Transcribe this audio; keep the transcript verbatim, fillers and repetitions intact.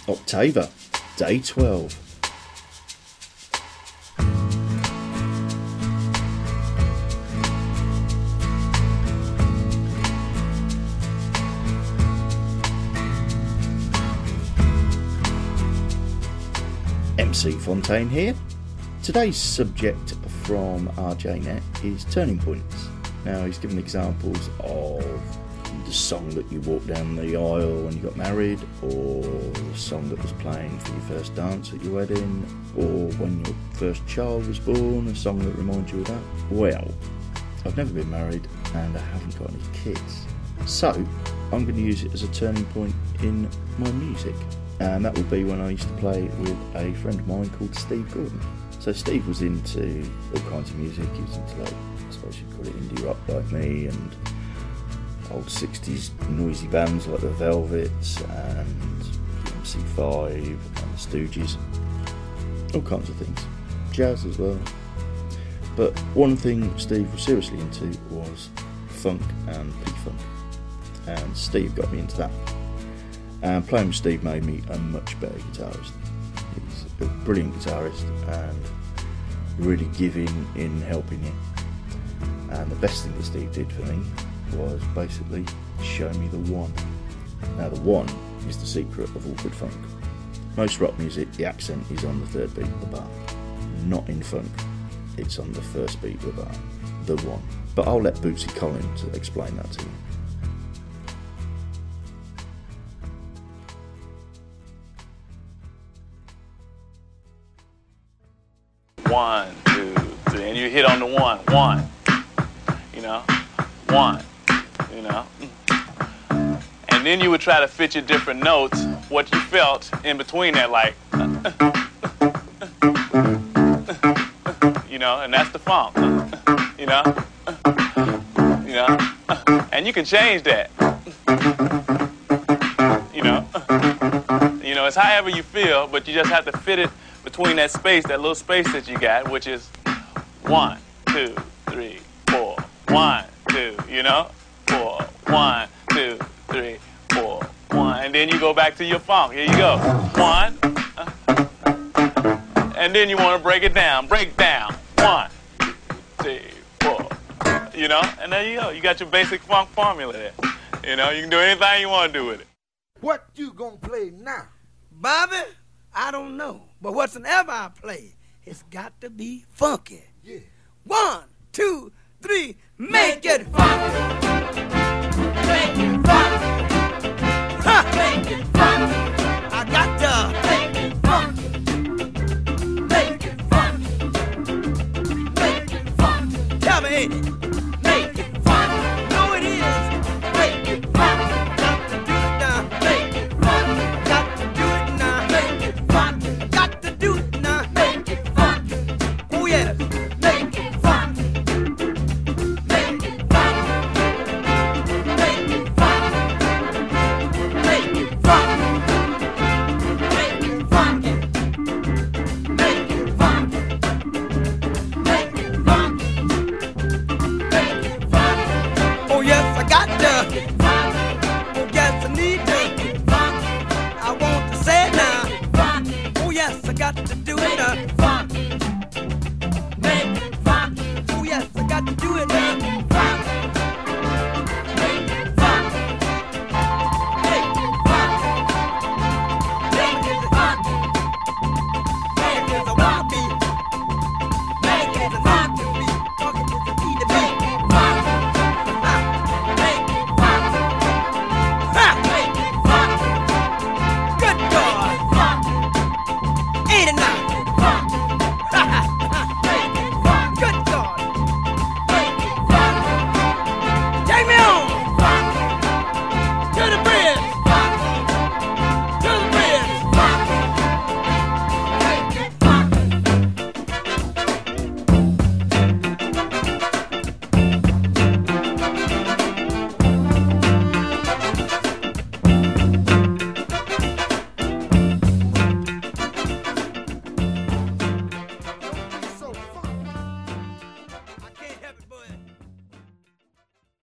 Octava, day twelve. M C Fontaine here. Today's subject from R J Net is turning points. Now he's given examples of the song that you walked down the aisle when you got married, or the song that was playing for your first dance at your wedding, or when your first child was born, a song that reminds you of that. Well, I've never been married and I haven't got any kids, so I'm going to use it as a turning point in my music. And that will be when I used to play with a friend of mine called Steve Gordon. So Steve was into all kinds of music. He was into, like, I suppose you'd call it indie rock like me, and old sixties noisy bands like the Velvets and the M C five and the Stooges. All kinds of things. Jazz as well. But one thing Steve was seriously into was funk and P-funk. And Steve got me into that. And playing with Steve made me a much better guitarist. He's a brilliant guitarist and really giving in helping you. And the best thing that Steve did for me was basically show me the one. Now the one is the secret of all good funk. Most rock music, the accent is on the third beat of the bar. Not in funk, it's on the first beat of the bar. The one. But I'll let Bootsy Collins explain that to you. One, two, three, and you hit on the one, one, you know, one, you know, and then you would try to fit your different notes, what you felt in between that, like, you know, and that's the funk, you know, you know, and you can change that, you know, you know, it's however you feel, but you just have to fit it between that space, that little space that you got, which is one, two, three, four, one, two, you know, four, one, two, three, four, one, and then you go back to your funk. Here you go, one, and then you want to break it down, break down, one, two, three, four, you know, and there you go. You got your basic funk formula there. You know, you can do anything you want to do with it. What you gonna play now? Bobby, I don't know. But whatsoever I play, it's got to be funky. Yeah. One, two, three, make it funky.